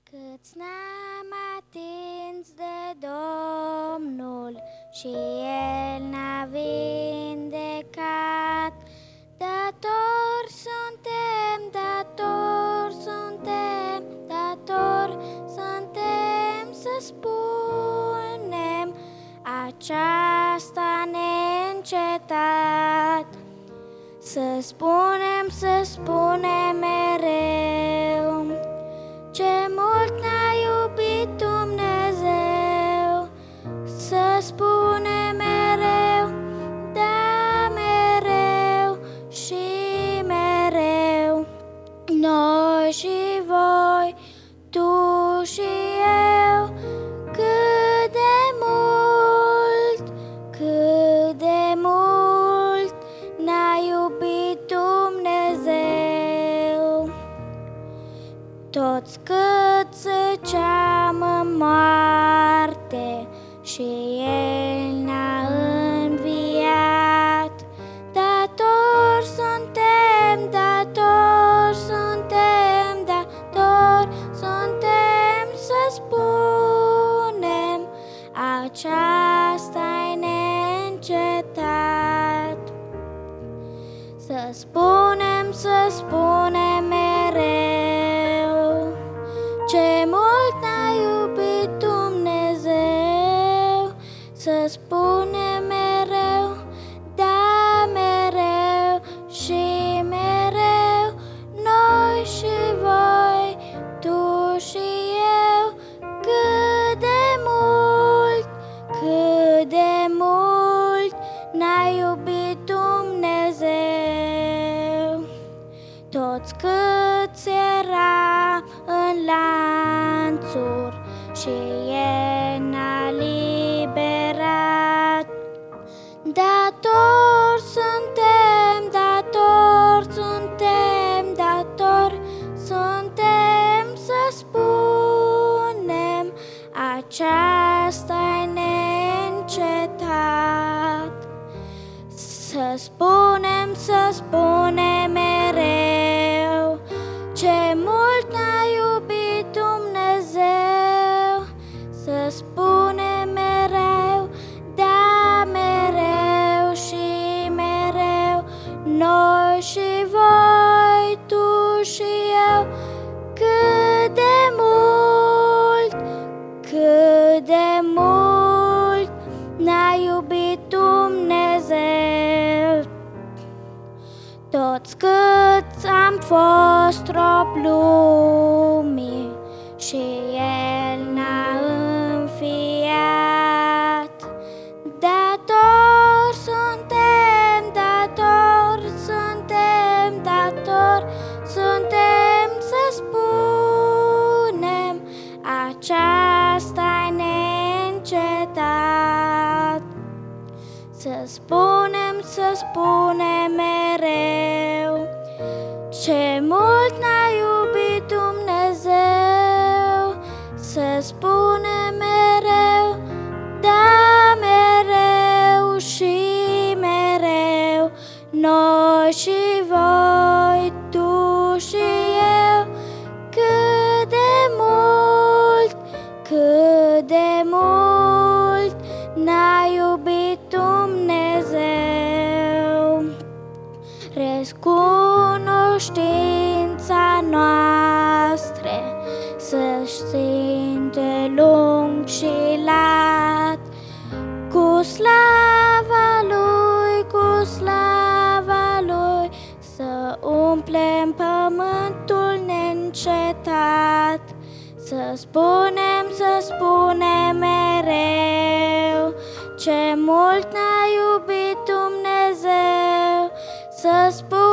Câți n-am atins de Domnul și El n-a vindecat, datori suntem, datori suntem, datori suntem să spunem aceasta neîncetat. Să spunem mereu ce mult ne-a iubit Dumnezeu. Să spunem mereu, da, mereu și mereu. Noi și voi, tu și eu, cât de mult ne-a iubit Dumnezeu. Toți cât ziceam în moarte și El ne-a înviat, datori suntem, datori suntem, datori suntem să spunem aceasta-i neîncetat. Să spunem mereu ce mult ne-a iubit Dumnezeu. Să spunem mereu, da, mereu și mereu. Noi și voi, tu și eu, cât de mult ne-a iubit Dumnezeu. Toți câți eram în lanțuri și El ne-a liberat, datori suntem, datori suntem, datori suntem să spunem aceasta-i neîncetat. Să spunem mereu ce mult ne-a iubit Dumnezeu. Să spunem mereu, da, mereu și mereu. Noi și voi, tu și eu, cât de mult ne-a iubit Dumnezeu. Toți câți am fost rob lumii și El ne-a înfiat, datori suntem, datori suntem, datori suntem să spunem aceasta-i neîncetat. Să spunem mereu ce mult ne-a iubit Dumnezeu. Să spunem mereu, da, mereu și mereu. Noi și voi, tu și eu, cât de mult ne-a iubit Dumnezeu. Recunoștința noastră să-și ținte lung și lat, cu slava Lui, să umplem pământul neîncetat. Să spunem mereu ce mult ne-a iubit Dumnezeu. Să spunem